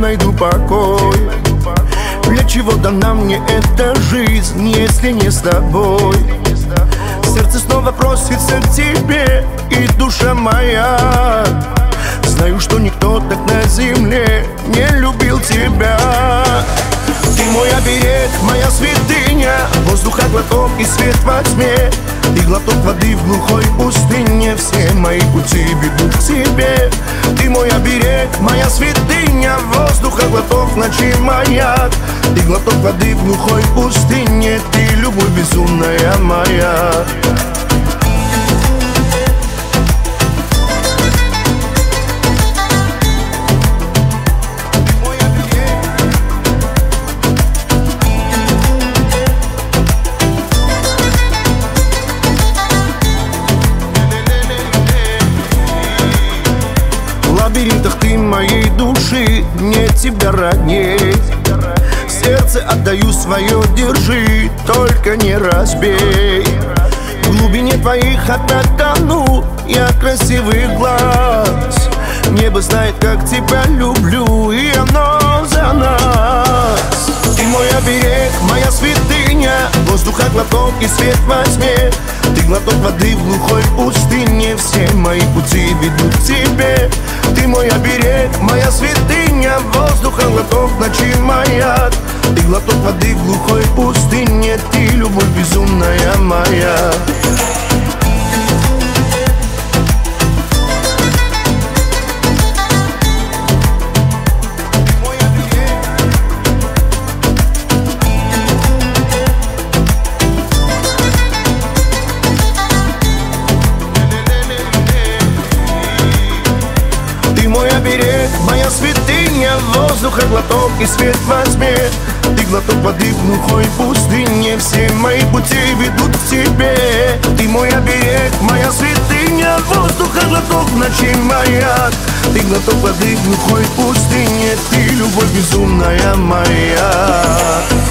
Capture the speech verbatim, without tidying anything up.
найду покой. Для чего дана мне эта жизнь, если не с тобой? Сердце снова просится к тебе, и душа моя. Знаю, что никто так на земле не любил тебя. Ты мой оберег, моя святыня, воздуха глоток и свет во тьме. Ты глоток воды в глухой пустыне, все мои пути ведут к тебе. Ты мой оберег, моя святыня, воздуха глоток ночи маяк. Ты глоток воды в глухой пустыне, ты любовь безумная моя. В лабиринтах ты моей души, нет тебя родней. Сердце отдаю свое, держи, только не разбей. В глубине твоих опять тону я красивых глаз. Небо знает, как тебя люблю, и оно за нас. Ты мой оберег, моя святыня, воздуха глоток и свет во тьме. Ты глоток воды в глухой пустыне, все мои пути ведут к тебе. Ты мой оберег, моя святыня, воздуха глоток ночи маяк. Ты глоток воды в глухой пустыне, ты любовь безумная моя. Ты мой оберег, моя святыня, воздуха глоток и свет во тьме. Ты глоток воды в глухой пустыне, все мои пути ведут к тебе. Ты мой оберег, моя святыня, воздуха глоток ночи маяк. Ты глоток воды в глухой пустыне, ты любовь безумная моя.